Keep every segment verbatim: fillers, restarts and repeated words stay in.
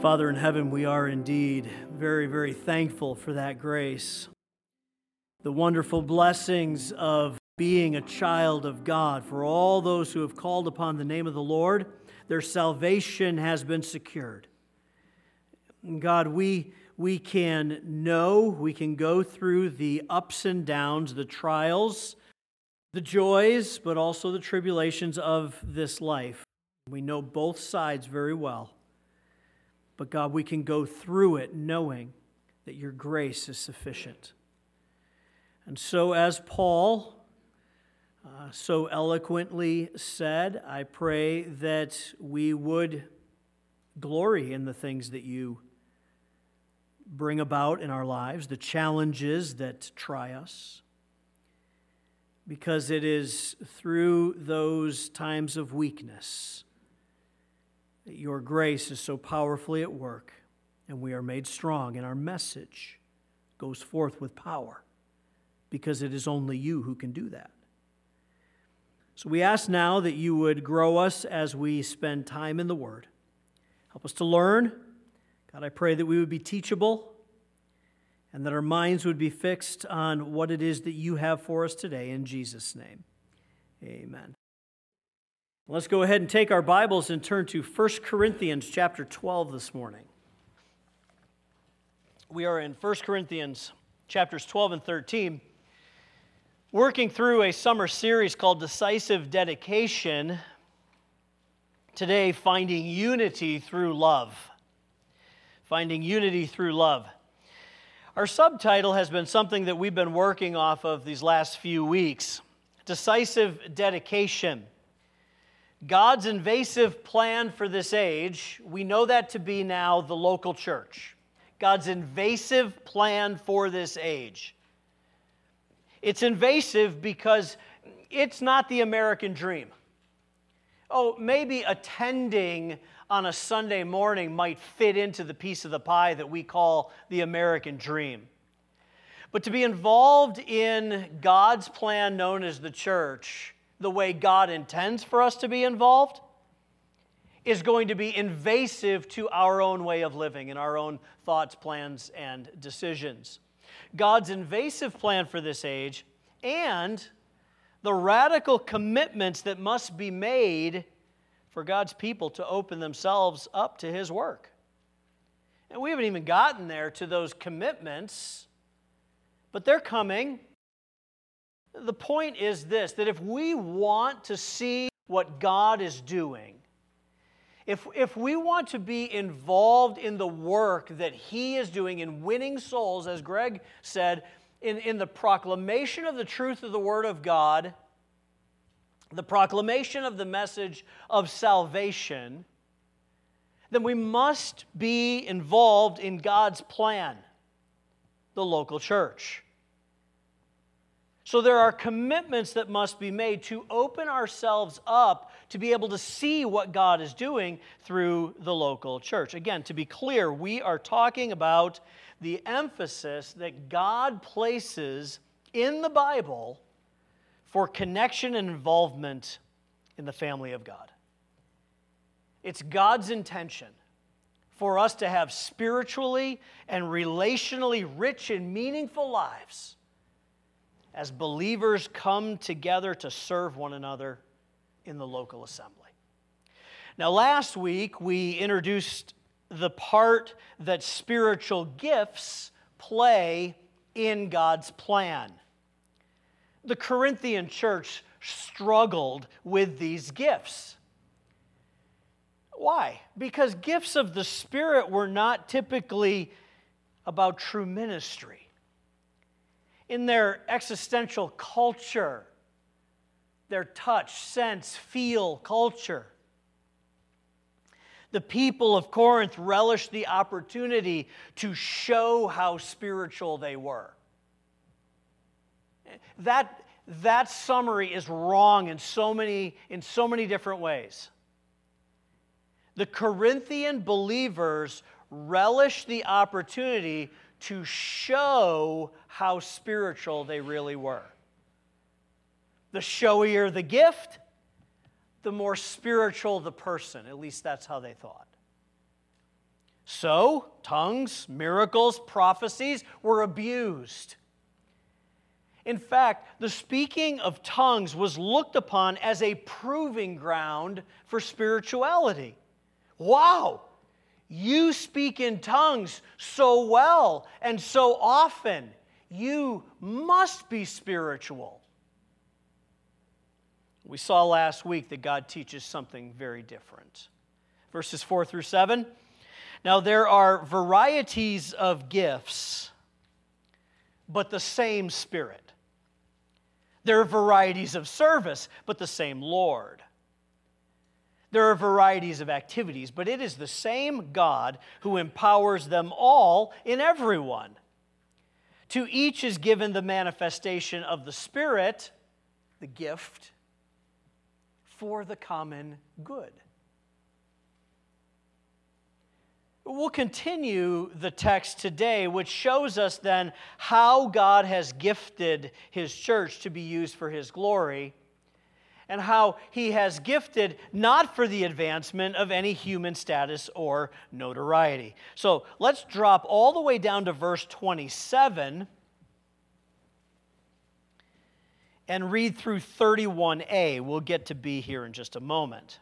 Father in heaven, we are indeed very, very thankful for that grace. The wonderful blessings of being a child of God. For all those who have called upon the name of the Lord, their salvation has been secured. God, we, we can know, we can go through the ups and downs, the trials, the joys, but also the tribulations of this life. We know both sides very well. But God, we can go through it knowing that your grace is sufficient. And so as Paul uh, so eloquently said, I pray that we would glory in the things that you bring about in our lives, the challenges that try us, because it is through those times of weakness that your grace is so powerfully at work, and we are made strong, and our message goes forth with power, because it is only you who can do that. So we ask now that you would grow us as we spend time in the Word. Help us to learn. God, I pray that we would be teachable, and that our minds would be fixed on what it is that you have for us today. In Jesus' name, amen. Let's go ahead and take our Bibles and turn to First Corinthians chapter twelve this morning. We are in First Corinthians chapters twelve and thirteen, working through a summer series called Decisive Dedication. Today, finding unity through love. Finding unity through love. Our subtitle has been something that we've been working off of these last few weeks. Decisive Dedication. God's invasive plan for this age, we know that to be now the local church. God's invasive plan for this age. It's invasive because it's not the American dream. Oh, maybe attending on a Sunday morning might fit into the piece of the pie that we call the American dream. But to be involved in God's plan known as the church, the way God intends for us to be involved, is going to be invasive to our own way of living and our own thoughts, plans, and decisions. God's invasive plan for this age and the radical commitments that must be made for God's people to open themselves up to His work. And we haven't even gotten there to those commitments, but they're coming. The point is this, that if we want to see what God is doing, if, if we want to be involved in the work that He is doing in winning souls, as Greg said, in, in the proclamation of the truth of the Word of God, the proclamation of the message of salvation, then we must be involved in God's plan, the local church. So there are commitments that must be made to open ourselves up to be able to see what God is doing through the local church. Again, to be clear, we are talking about the emphasis that God places in the Bible for connection and involvement in the family of God. It's God's intention for us to have spiritually and relationally rich and meaningful lives as believers come together to serve one another in the local assembly. Now, last week we introduced the part that spiritual gifts play in God's plan. The Corinthian church struggled with these gifts. Why? Because gifts of the Spirit were not typically about true ministry. In their existential culture, their touch, sense, feel culture, the people of Corinth relished the opportunity to show how spiritual they were. That, that summary is wrong in so many, in so many different ways. The Corinthian believers relished the opportunity to show how spiritual they really were. The showier the gift, the more spiritual the person. At least that's how they thought. So, tongues, miracles, prophecies were abused. In fact, the speaking of tongues was looked upon as a proving ground for spirituality. Wow, you speak in tongues so well and so often. You must be spiritual. We saw last week that God teaches something very different. Verses four through seven. Now there are varieties of gifts, but the same Spirit. There are varieties of service, but the same Lord. There are varieties of activities, but it is the same God who empowers them all in everyone. To each is given the manifestation of the Spirit, the gift, for the common good. We'll continue the text today, which shows us then how God has gifted His church to be used for His glory, and how He has gifted not for the advancement of any human status or notoriety. So let's drop all the way down to verse twenty-seven and read through thirty-one a. We'll get to B here in just a moment.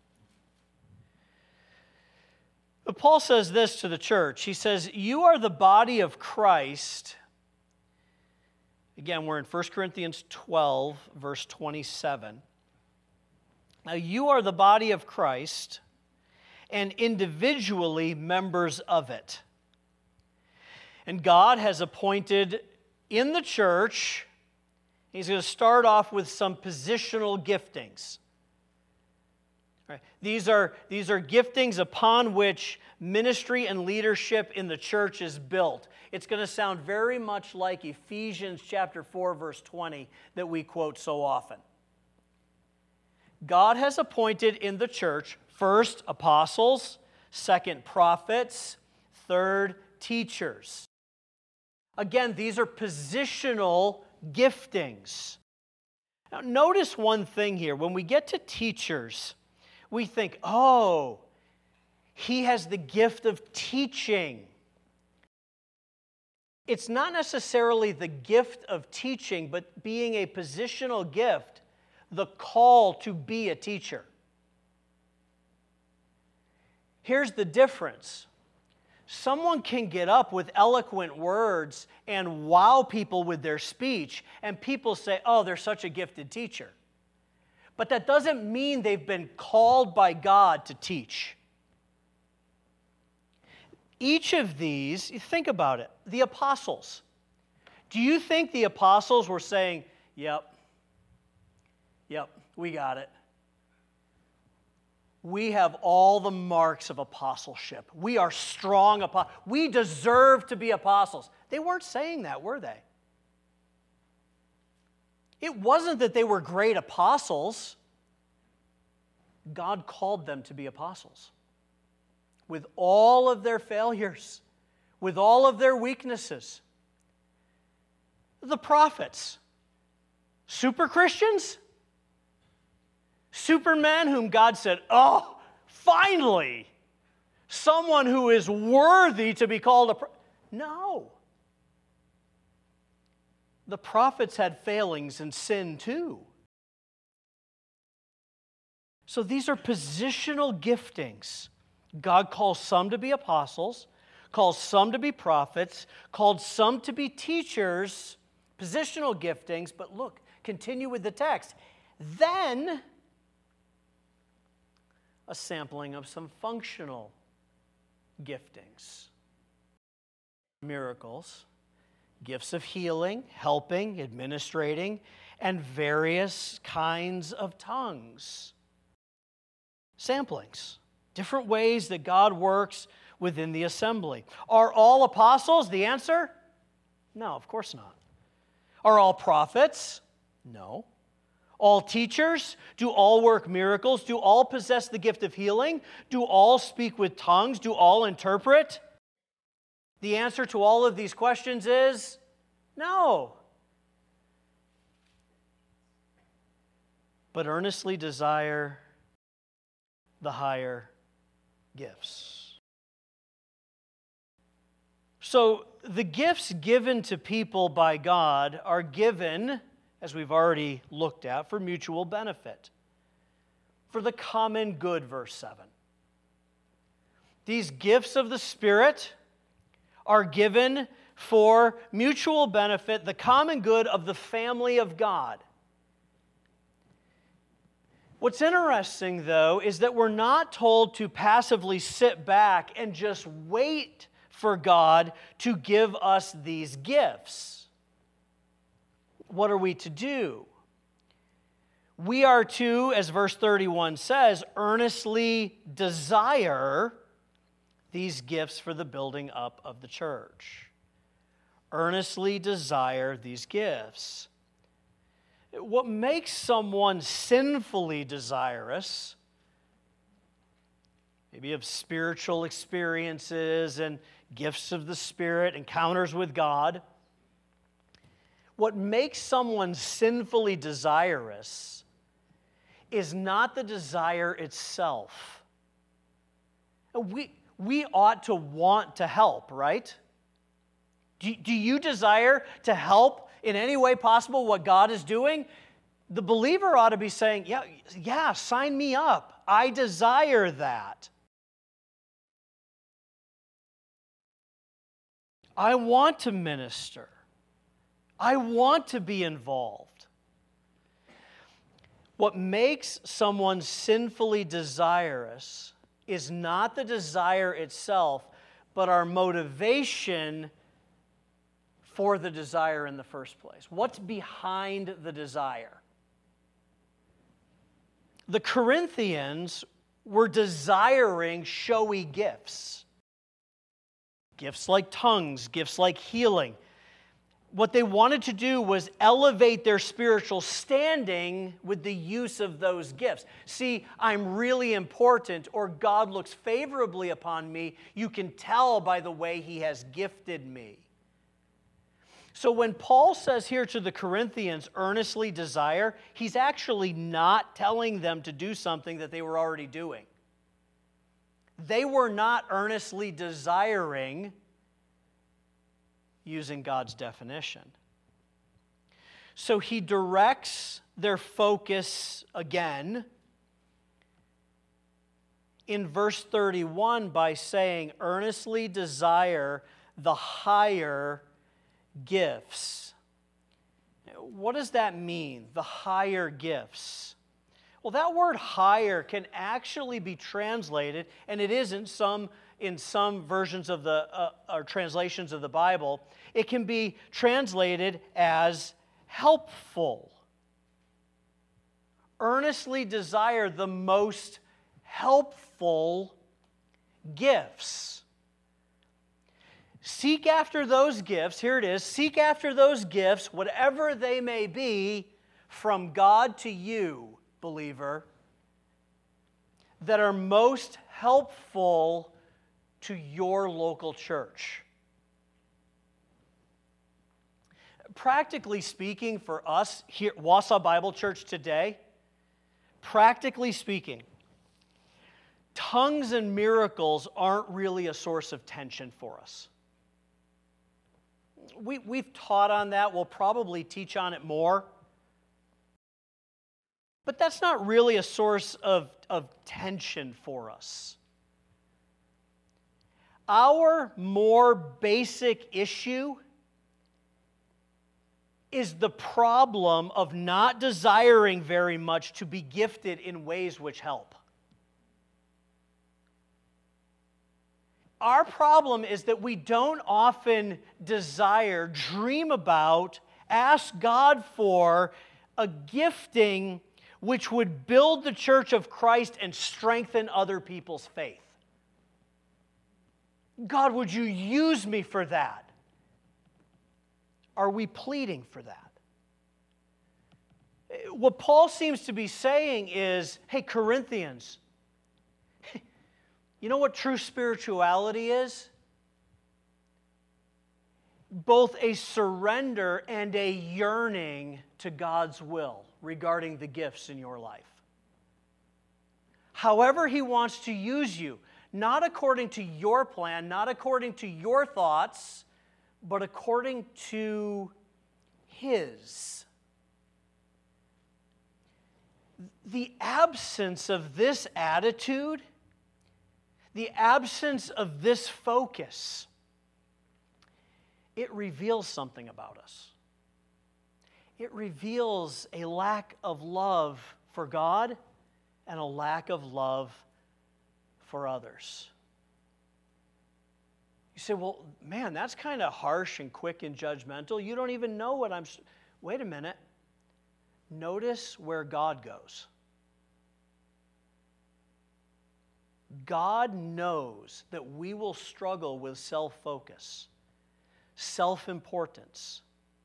But Paul says this to the church. He says, you are the body of Christ. Again, we're in First Corinthians twelve, verse twenty-seven. Now, you are the body of Christ and individually members of it. And God has appointed in the church, He's going to start off with some positional giftings. Right. These are, these are giftings upon which ministry and leadership in the church is built. It's going to sound very much like Ephesians chapter four, verse twenty that we quote so often. God has appointed in the church, first, apostles, second, prophets, third, teachers. Again, these are positional giftings. Now, notice one thing here. When we get to teachers, we think, oh, he has the gift of teaching. It's not necessarily the gift of teaching, but being a positional gift, the call to be a teacher. Here's the difference. Someone can get up with eloquent words and wow people with their speech, and people say, oh, they're such a gifted teacher. But that doesn't mean they've been called by God to teach. Each of these, you think about it, the apostles. Do you think the apostles were saying, yep, yep, we got it. We have all the marks of apostleship. We are strong apostles. We deserve to be apostles. They weren't saying that, were they? It wasn't that they were great apostles. God called them to be apostles. With all of their failures, with all of their weaknesses. The prophets, super Christians? Supermen whom God said, oh, finally, someone who is worthy to be called a prophet. No. The prophets had failings and sin too. So these are positional giftings. God calls some to be apostles, calls some to be prophets, called some to be teachers, positional giftings, but look, continue with the text. Then, a sampling of some functional giftings. Miracles, gifts of healing, helping, administrating, and various kinds of tongues. Samplings, different ways that God works within the assembly. Are all apostles the answer? No, of course not. Are all prophets? No. All teachers? Do all work miracles? Do all possess the gift of healing? Do all speak with tongues? Do all interpret? The answer to all of these questions is no. But earnestly desire the higher gifts. So the gifts given to people by God are given, as we've already looked at, for mutual benefit, for the common good, verse seven. These gifts of the Spirit are given for mutual benefit, the common good of the family of God. What's interesting, though, is that we're not told to passively sit back and just wait for God to give us these gifts. What are we to do? We are to, as verse thirty-one says, earnestly desire these gifts for the building up of the church. Earnestly desire these gifts. What makes someone sinfully desirous, maybe of spiritual experiences and gifts of the Spirit, encounters with God, what makes someone sinfully desirous is not the desire itself. We, we ought to want to help, right? Do, do you desire to help in any way possible what God is doing? The believer ought to be saying, yeah, yeah, sign me up. I desire that. I want to minister. I want to be involved. What makes someone sinfully desirous is not the desire itself, but our motivation for the desire in the first place. What's behind the desire? The Corinthians were desiring showy gifts. Gifts like tongues, gifts like healing. What they wanted to do was elevate their spiritual standing with the use of those gifts. See, I'm really important, or God looks favorably upon me. You can tell by the way He has gifted me. So when Paul says here to the Corinthians, earnestly desire, he's actually not telling them to do something that they were already doing. They were not earnestly desiring using God's definition. So he directs their focus again in verse thirty-one by saying, earnestly desire the higher gifts. What does that mean, the higher gifts? Well, that word higher can actually be translated, and it is in some, in some versions of the, uh, or translations of the Bible, it can be translated as helpful. Earnestly desire the most helpful gifts. Seek after those gifts, here it is, seek after those gifts, whatever they may be, from God to you, believer, that are most helpful to your local church. Practically speaking, for us here at Wausau Bible Church today, practically speaking, tongues and miracles aren't really a source of tension for us. We, we've taught on that. We'll probably teach on it more. But that's not really a source of, of tension for us. Our more basic issue is the problem of not desiring very much to be gifted in ways which help. Our problem is that we don't often desire, dream about, ask God for a gifting which would build the church of Christ and strengthen other people's faith. God, would you use me for that? Are we pleading for that? What Paul seems to be saying is, hey, Corinthians, you know what true spirituality is? Both a surrender and a yearning to God's will regarding the gifts in your life. However He wants to use you, not according to your plan, not according to your thoughts, but according to His. The absence of this attitude, the absence of this focus, it reveals something about us. It reveals a lack of love for God and a lack of love for others. You say, well, man, that's kind of harsh and quick and judgmental. You don't even know what I'm... Wait a minute. Notice where God goes. God knows that we will struggle with self-focus, self-importance.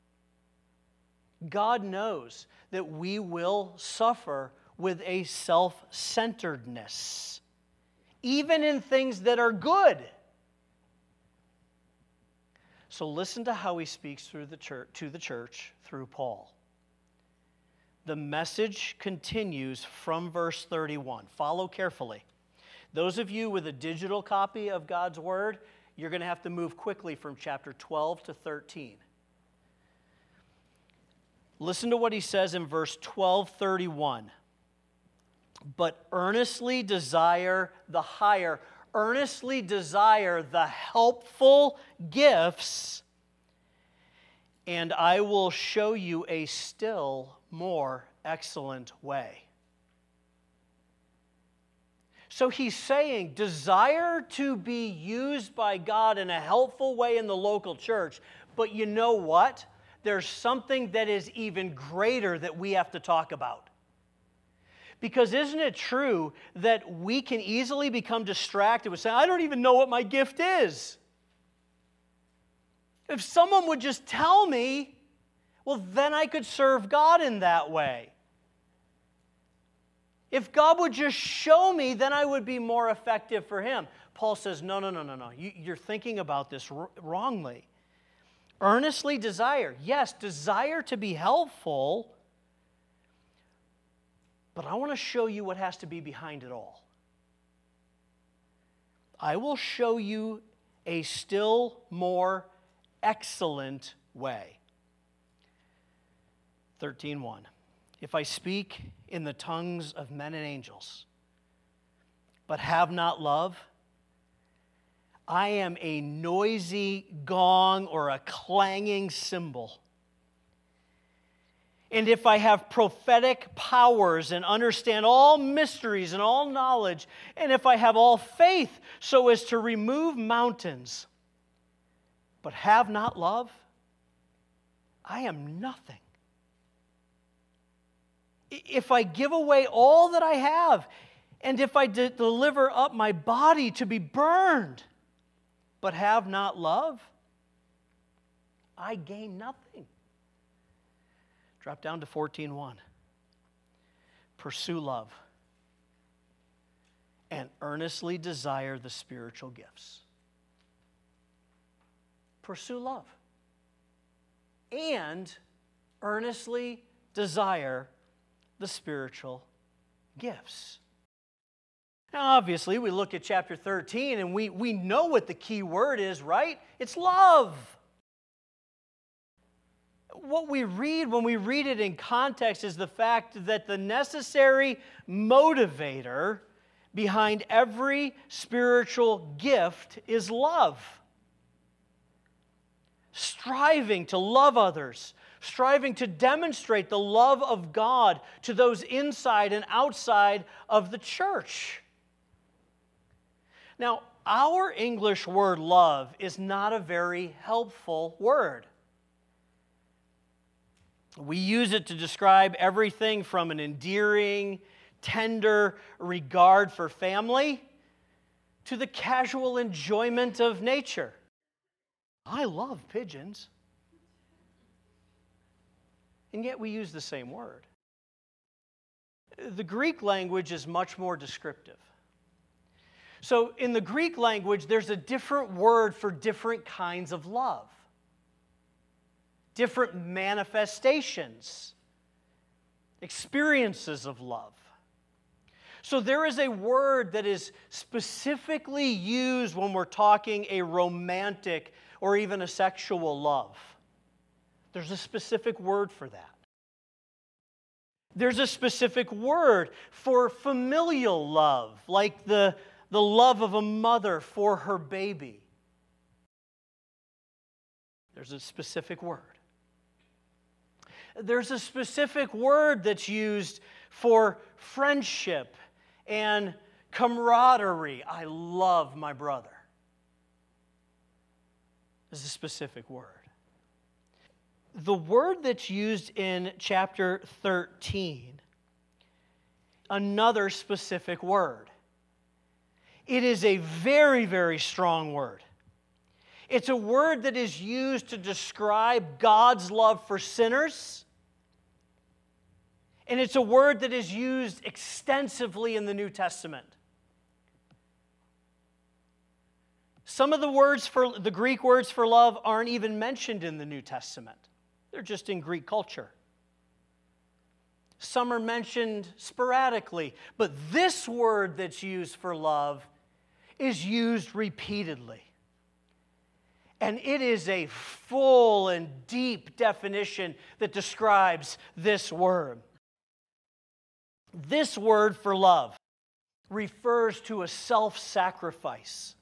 God knows that we will suffer with a self-centeredness, even in things that are good. So listen to how he speaks through the church, to the church through Paul. The message continues from verse thirty-one. Follow carefully. Those of you with a digital copy of God's Word, you're going to have to move quickly from chapter twelve to thirteen. Listen to what he says in verse twelve thirty-one. But earnestly desire the higher, earnestly desire the helpful gifts, and I will show you a still more excellent way. So he's saying, desire to be used by God in a helpful way in the local church, but you know what? There's something that is even greater that we have to talk about. Because isn't it true that we can easily become distracted with saying, I don't even know what my gift is. If someone would just tell me, well, then I could serve God in that way. If God would just show me, then I would be more effective for Him. Paul says, no, no, no, no, no. You, you're thinking about this r- wrongly. Earnestly desire. Yes, desire to be helpful, but I want to show you what has to be behind it all. I will show you a still more excellent way. thirteen one. If I speak in the tongues of men and angels, but have not love, I am a noisy gong or a clanging cymbal. And if I have prophetic powers and understand all mysteries and all knowledge, and if I have all faith so as to remove mountains, but have not love, I am nothing. If I give away all that I have, and if I de- deliver up my body to be burned, but have not love, I gain nothing. Drop down to fourteen one. Pursue love and earnestly desire the spiritual gifts. Pursue love and earnestly desire the spiritual gifts. Now, obviously, we look at chapter thirteen and we, we know what the key word is, right? It's love. What we read when we read it in context is the fact that the necessary motivator behind every spiritual gift is love. Striving to love others, striving to demonstrate the love of God to those inside and outside of the church. Now, our English word love is not a very helpful word. We use it to describe everything from an endearing, tender regard for family to the casual enjoyment of nature. I love pigeons. And yet we use the same word. The Greek language is much more descriptive. So in the Greek language, there's a different word for different kinds of love. Different manifestations, experiences of love. So there is a word that is specifically used when we're talking a romantic or even a sexual love. There's a specific word for that. There's a specific word for familial love, like the, the love of a mother for her baby. There's a specific word. There's a specific word that's used for friendship and camaraderie. I love my brother. There's a specific word. The word that's used in chapter thirteen, another specific word. It is a very, very strong word. It's a word that is used to describe God's love for sinners. And it's a word that is used extensively in the New Testament. Some of the words for the Greek words for love aren't even mentioned in the New Testament. They're just in Greek culture. Some are mentioned sporadically, but this word that's used for love is used repeatedly. And it is a full and deep definition that describes this word. This word for love refers to a self-sacrifice,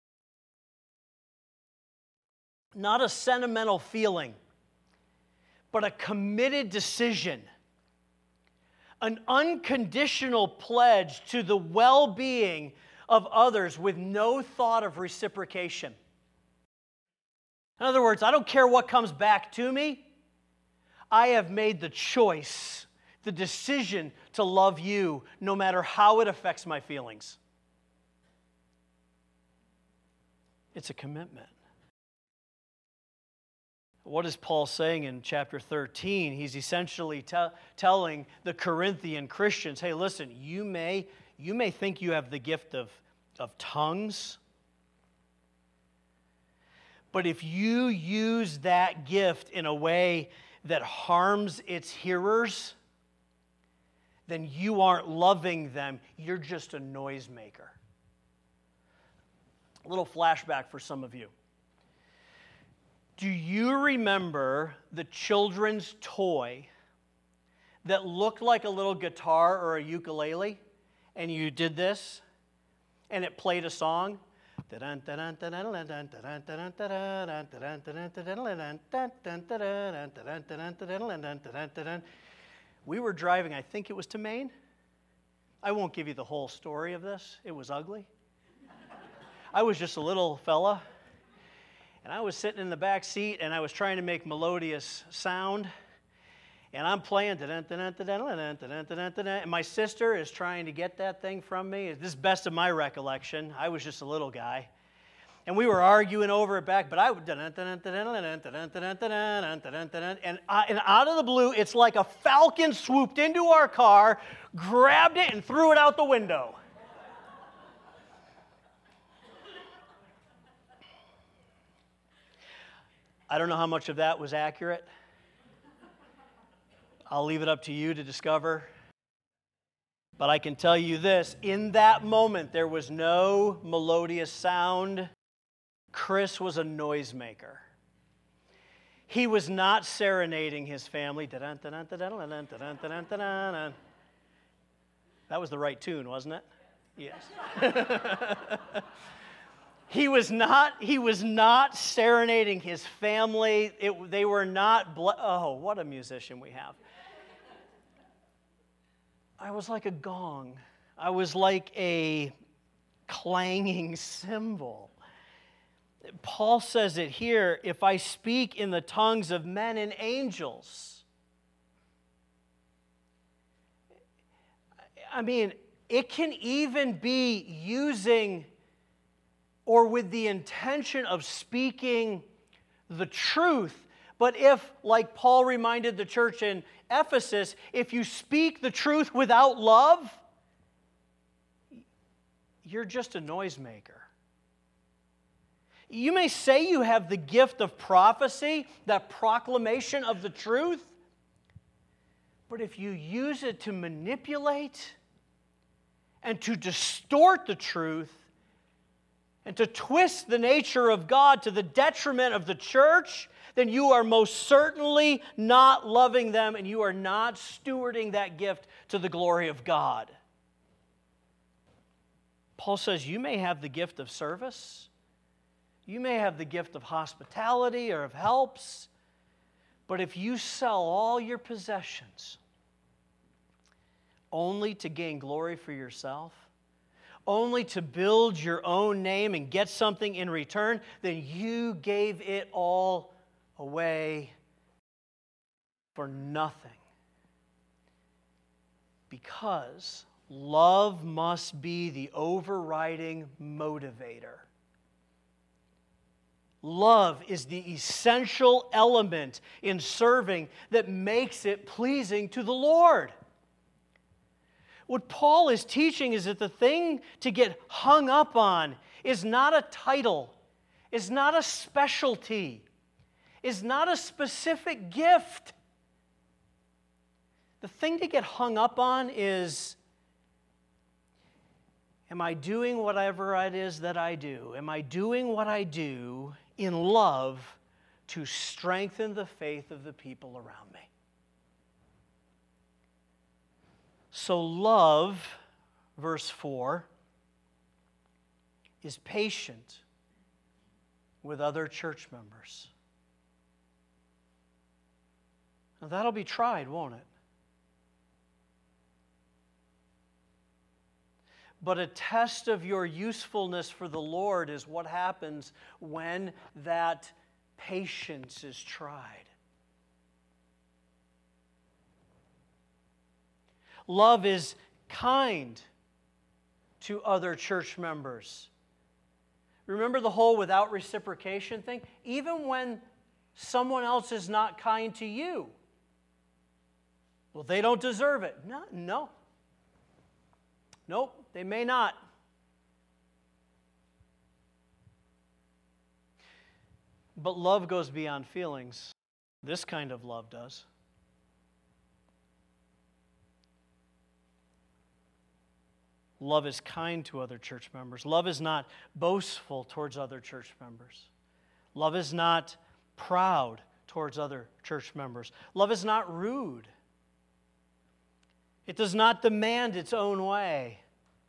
not a sentimental feeling, but a committed decision, an unconditional pledge to the well-being of others with no thought of reciprocation. In other words, I don't care what comes back to me. I have made the choice, the decision to love you no matter how it affects my feelings. It's a commitment. What is Paul saying in chapter thirteen? He's essentially te- telling the Corinthian Christians, hey, listen, you may, you may think you have the gift of, of tongues, but if you use that gift in a way that harms its hearers, then you aren't loving them. You're just a noisemaker. A little flashback for some of you. Do you remember the children's toy that looked like a little guitar or a ukulele? And you did this, and it played a song? We were driving, I think it was to Maine. I won't give you the whole story of this. It was ugly. I was just a little fella. And I was sitting in the back seat, and I was trying to make melodious sound. And I'm playing, and my sister is trying to get that thing from me. This is best of my recollection. I was just a little guy. And we were arguing over it back, but I would, and, I, and out of the blue, it's like a falcon swooped into our car, grabbed it, and threw it out the window. I don't know how much of that was accurate. I'll leave it up to you to discover. But I can tell you this, in that moment, there was no melodious sound. Chris was a noisemaker. He was not serenading his family. That was the right tune, wasn't it? Yes. He was not, he was not serenading his family. It, they were not, ble- oh, what a musician we have. I was like a gong. I was like a clanging cymbal. Paul says it here, if I speak in the tongues of men and angels. I mean, it can even be using or with the intention of speaking the truth. But if, like Paul reminded the church in Ephesus, if you speak the truth without love, you're just a noisemaker. You may say you have the gift of prophecy, that proclamation of the truth, but if you use it to manipulate and to distort the truth and to twist the nature of God to the detriment of the church, then you are most certainly not loving them and you are not stewarding that gift to the glory of God. Paul says you may have the gift of service, you may have the gift of hospitality or of helps, but if you sell all your possessions only to gain glory for yourself, only to build your own name and get something in return, then you gave it all away for nothing. Because love must be the overriding motivator. Love is the essential element in serving that makes it pleasing to the Lord. What Paul is teaching is that the thing to get hung up on is not a title, is not a specialty, is not a specific gift. The thing to get hung up on is, am I doing whatever it is that I do? Am I doing what I do in love to strengthen the faith of the people around me? So love, verse four, is patient with other church members. Now that'll be tried, won't it? But a test of your usefulness for the Lord is what happens when that patience is tried. Love is kind to other church members. Remember the whole without reciprocation thing? Even when someone else is not kind to you, well, they don't deserve it. No, no. Nope, they may not. But love goes beyond feelings. This kind of love does. Love is kind to other church members. Love is not boastful towards other church members. Love is not proud towards other church members. Love is not rude. It does not demand its own way.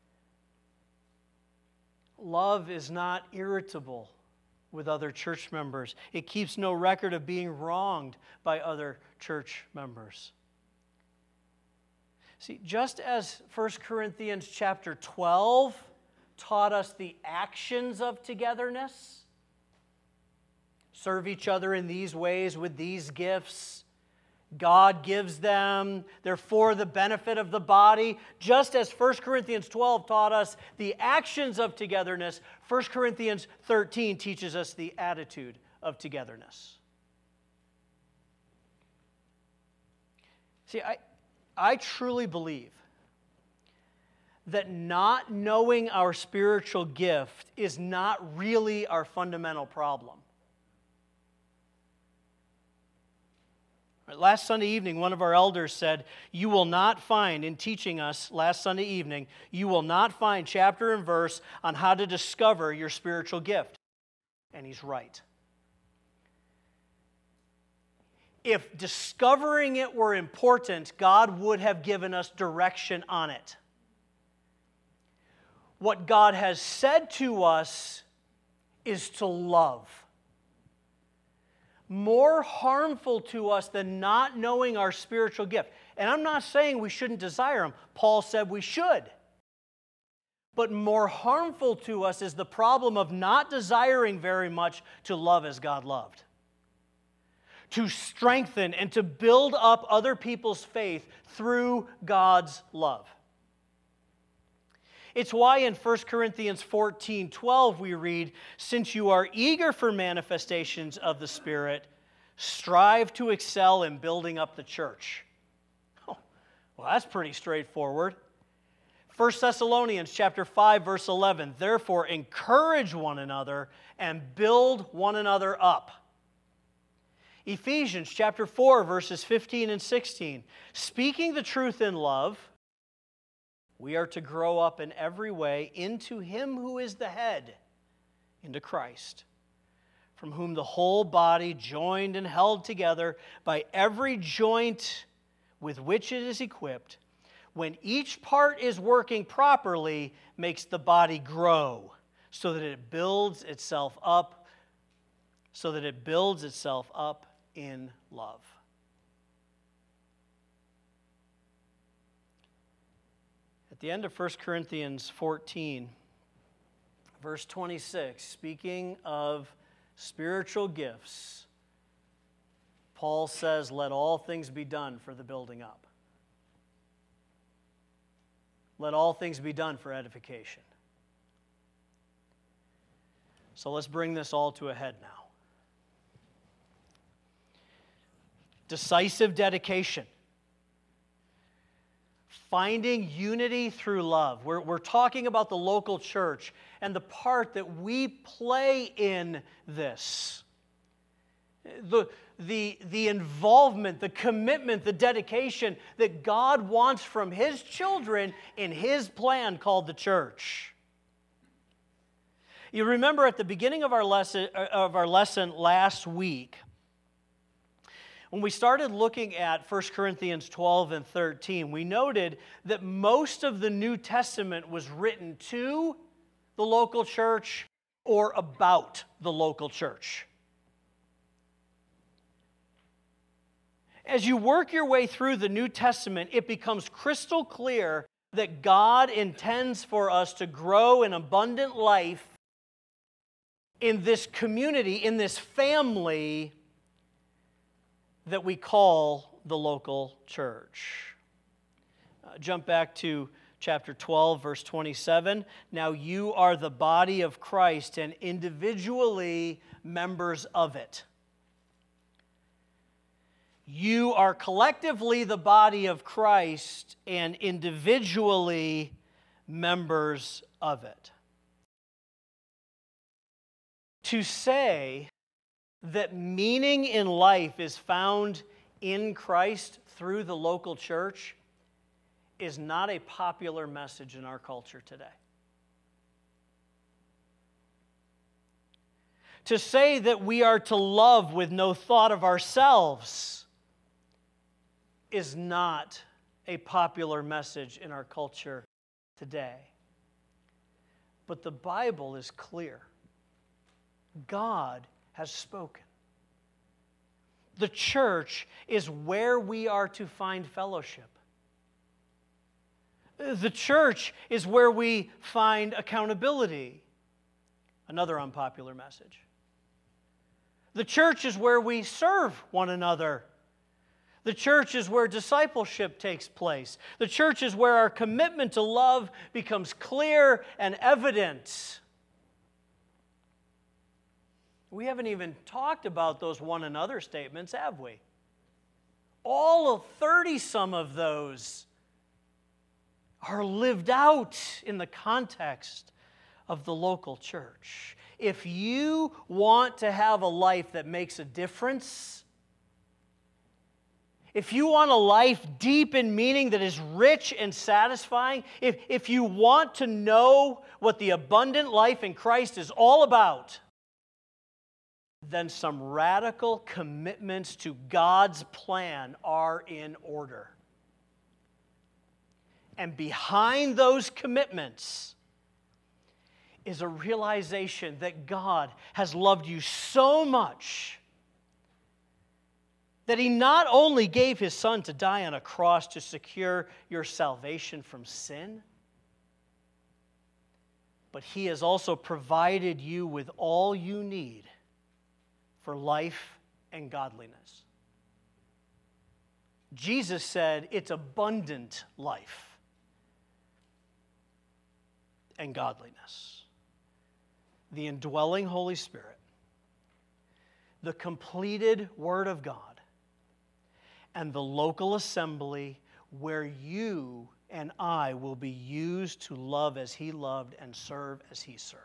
Love is not irritable with other church members. It keeps no record of being wronged by other church members. See, just as First Corinthians chapter twelve taught us the actions of togetherness, serve each other in these ways with these gifts, God gives them, they're for the benefit of the body. Just as First Corinthians twelve taught us the actions of togetherness, First Corinthians thirteen teaches us the attitude of togetherness. See, I, I truly believe that not knowing our spiritual gift is not really our fundamental problem. Last Sunday evening, one of our elders said, you will not find, in teaching us last Sunday evening, you will not find chapter and verse on how to discover your spiritual gift. And he's right. If discovering it were important, God would have given us direction on it. What God has said to us is to love. More harmful to us than not knowing our spiritual gift. And I'm not saying we shouldn't desire them. Paul said we should. But more harmful to us is the problem of not desiring very much to love as God loved. To strengthen and to build up other people's faith through God's love. It's why in First Corinthians fourteen twelve we read, since you are eager for manifestations of the Spirit, strive to excel in building up the church. Oh, well, that's pretty straightforward. First Thessalonians chapter five, verse eleven, therefore encourage one another and build one another up. Ephesians chapter four, verses fifteen and sixteen, speaking the truth in love, We are to grow up in every way into Him who is the head, into Christ, from whom the whole body, joined and held together by every joint with which it is equipped, when each part is working properly, makes the body grow so that it builds itself up, so that it builds itself up in love. At the end of First Corinthians fourteen, verse twenty-six, speaking of spiritual gifts, Paul says, "Let all things be done for the building up." Let all things be done for edification. So let's bring this all to a head now. Decisive dedication. Finding unity through love. We're, we're talking about the local church and the part that we play in this. The, the, the involvement, the commitment, the dedication that God wants from His children in His plan called the church. You remember at the beginning of our lesson, of our lesson last week, when we started looking at First Corinthians twelve and thirteen, we noted that most of the New Testament was written to the local church or about the local church. As you work your way through the New Testament, it becomes crystal clear that God intends for us to grow in abundant life in this community, in this family that we call the local church. Uh, jump back to chapter twelve, verse twenty-seven. Now you are the body of Christ and individually members of it. You are collectively the body of Christ and individually members of it. To say that meaning in life is found in Christ through the local church is not a popular message in our culture today. To say that we are to love with no thought of ourselves is not a popular message in our culture today. But the Bible is clear. God has spoken. The church is where we are to find fellowship. The church is where we find accountability. Another unpopular message. The church is where we serve one another. The church is where discipleship takes place. The church is where our commitment to love becomes clear and evident. We haven't even talked about those one another statements, have we? All of thirty-some of those are lived out in the context of the local church. If you want to have a life that makes a difference, if you want a life deep in meaning that is rich and satisfying, if, if you want to know what the abundant life in Christ is all about, then some radical commitments to God's plan are in order. And behind those commitments is a realization that God has loved you so much that He not only gave His Son to die on a cross to secure your salvation from sin, but He has also provided you with all you need for life and godliness. Jesus said it's abundant life and godliness. The indwelling Holy Spirit, the completed Word of God, and the local assembly where you and I will be used to love as He loved and serve as He served.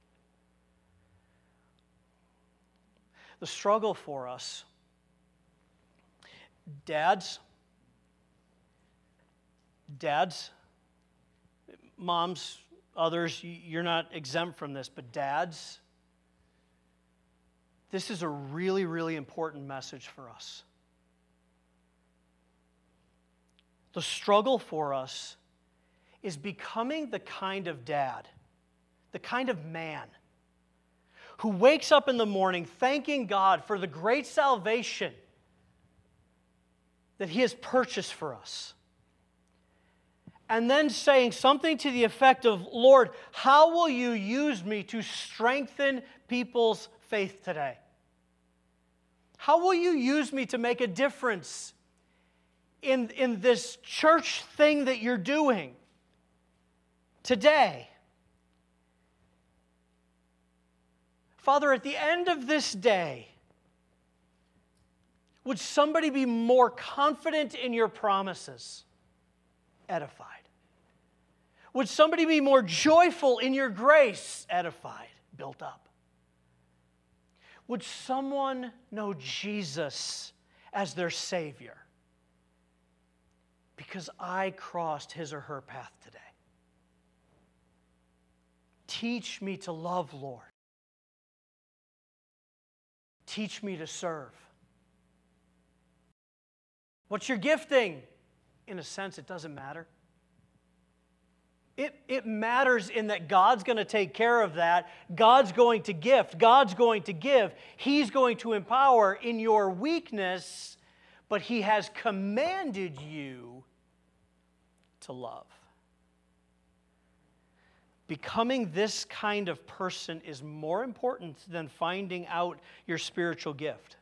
The struggle for us, dads, dads, moms, others, you're not exempt from this, but dads, this is a really, really important message for us. The struggle for us is becoming the kind of dad, the kind of man who wakes up in the morning thanking God for the great salvation that He has purchased for us. And then saying something to the effect of, Lord, how will you use me to strengthen people's faith today? How will you use me to make a difference in, in this church thing that you're doing today? Father, at the end of this day, would somebody be more confident in your promises? Edified. Would somebody be more joyful in your grace? Edified, built up. Would someone know Jesus as their Savior? Because I crossed his or her path today. Teach me to love, Lord. Teach me to serve. What's your gifting? In a sense, it doesn't matter. It, it matters in that God's going to take care of that. God's going to gift. God's going to give. He's going to empower in your weakness, but He has commanded you to love. Becoming this kind of person is more important than finding out your spiritual gift.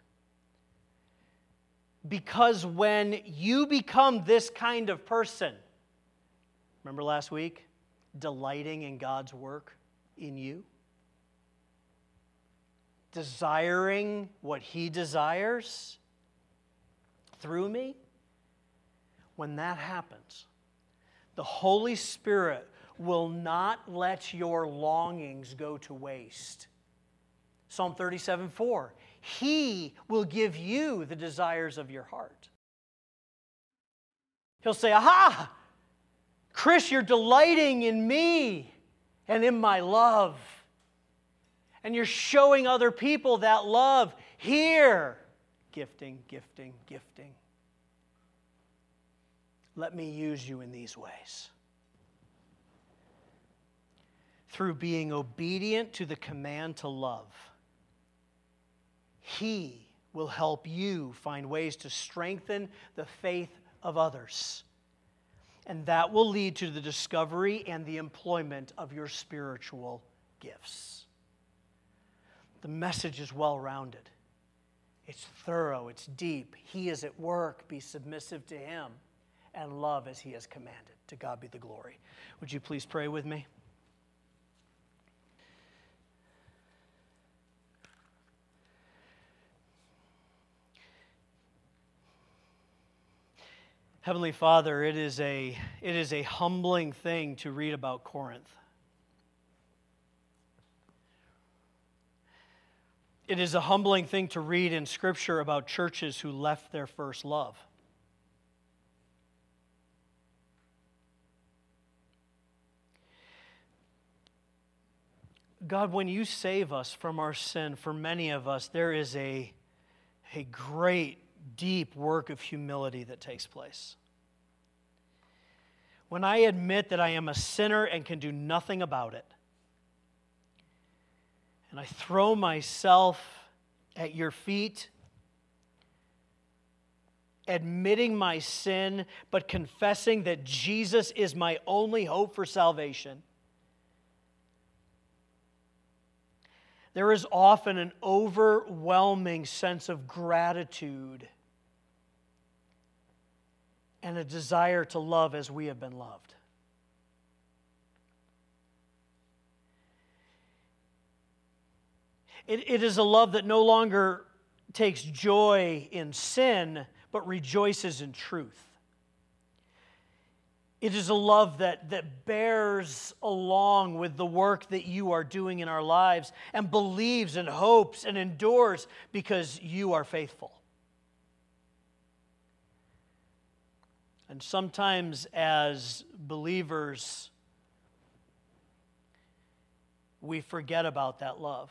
Because when you become this kind of person, remember last week, delighting in God's work in you, desiring what He desires through me, when that happens, the Holy Spirit will not let your longings go to waste. Psalm thirty-seven four. He will give you the desires of your heart. He'll say, aha! Chris, you're delighting in me and in my love. And you're showing other people that love here. Gifting, gifting, gifting. Let me use you in these ways. Through being obedient to the command to love, He will help you find ways to strengthen the faith of others. And that will lead to the discovery and the employment of your spiritual gifts. The message is well-rounded. It's thorough. It's deep. He is at work. Be submissive to Him and love as He has commanded. To God be the glory. Would you please pray with me? Heavenly Father, it is a, it is a humbling thing to read about Corinth. It is a humbling thing to read in Scripture about churches who left their first love. God, when you save us from our sin, for many of us, there is a, a great deep work of humility that takes place. When I admit that I am a sinner and can do nothing about it, and I throw myself at your feet, admitting my sin, but confessing that Jesus is my only hope for salvation, there is often an overwhelming sense of gratitude and a desire to love as we have been loved. It, it is a love that no longer takes joy in sin, but rejoices in truth. It is a love that, that bears along with the work that you are doing in our lives and believes and hopes and endures because you are faithful. And sometimes as believers, we forget about that love.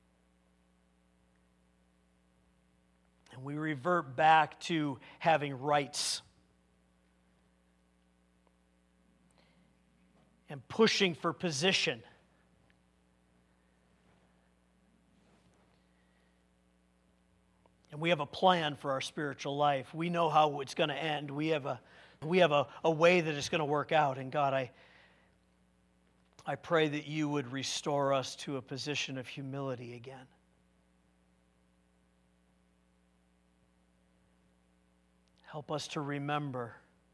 And we revert back to having rights and pushing for position. And we have a plan for our spiritual life. We know how it's going to end. We have a we have a, a way that it's going to work out. And God, I I pray that you would restore us to a position of humility again. Help us to remember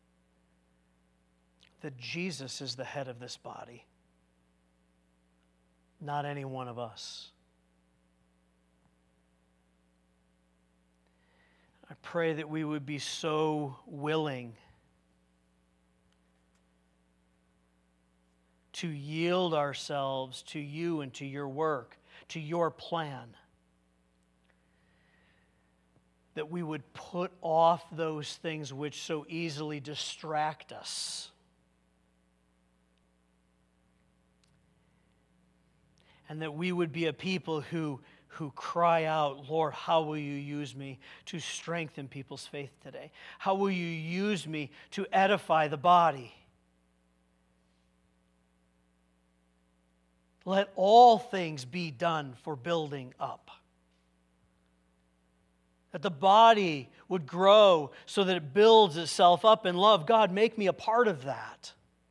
that Jesus is the head of this body, not any one of us. I pray that we would be so willing to yield ourselves to you and to your work, to your plan, that we would put off those things which so easily distract us. And that we would be a people who, who cry out, Lord, how will you use me to strengthen people's faith today? How will you use me to edify the body? Let all things be done for building up. That the body would grow so that it builds itself up in love. God, make me a part of that.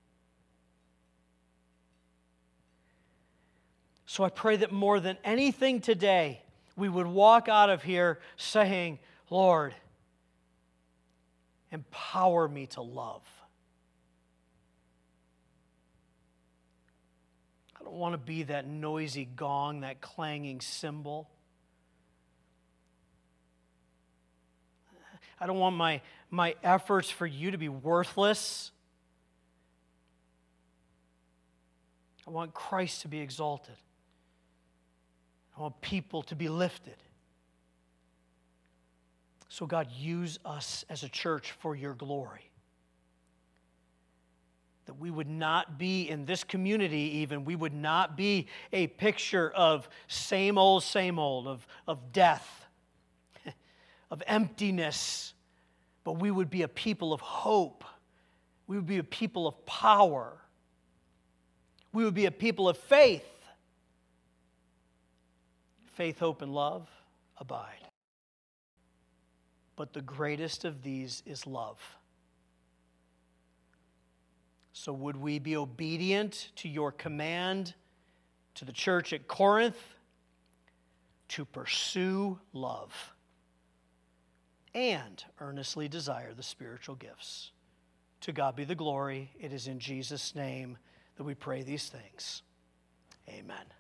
So I pray that more than anything today, we would walk out of here saying, Lord, empower me to love. I don't want to be that noisy gong, that clanging cymbal. I don't want my, my efforts for you to be worthless. I want Christ to be exalted. I want people to be lifted. So God, use us as a church for your glory. That we would not be, in this community even, we would not be a picture of same old, same old, of, of death, of emptiness, but we would be a people of hope. We would be a people of power. We would be a people of faith. Faith, hope, and love abide. But the greatest of these is love. So would we be obedient to your command to the church at Corinth to pursue love and earnestly desire the spiritual gifts. To God be the glory. It is in Jesus' name that we pray these things. Amen.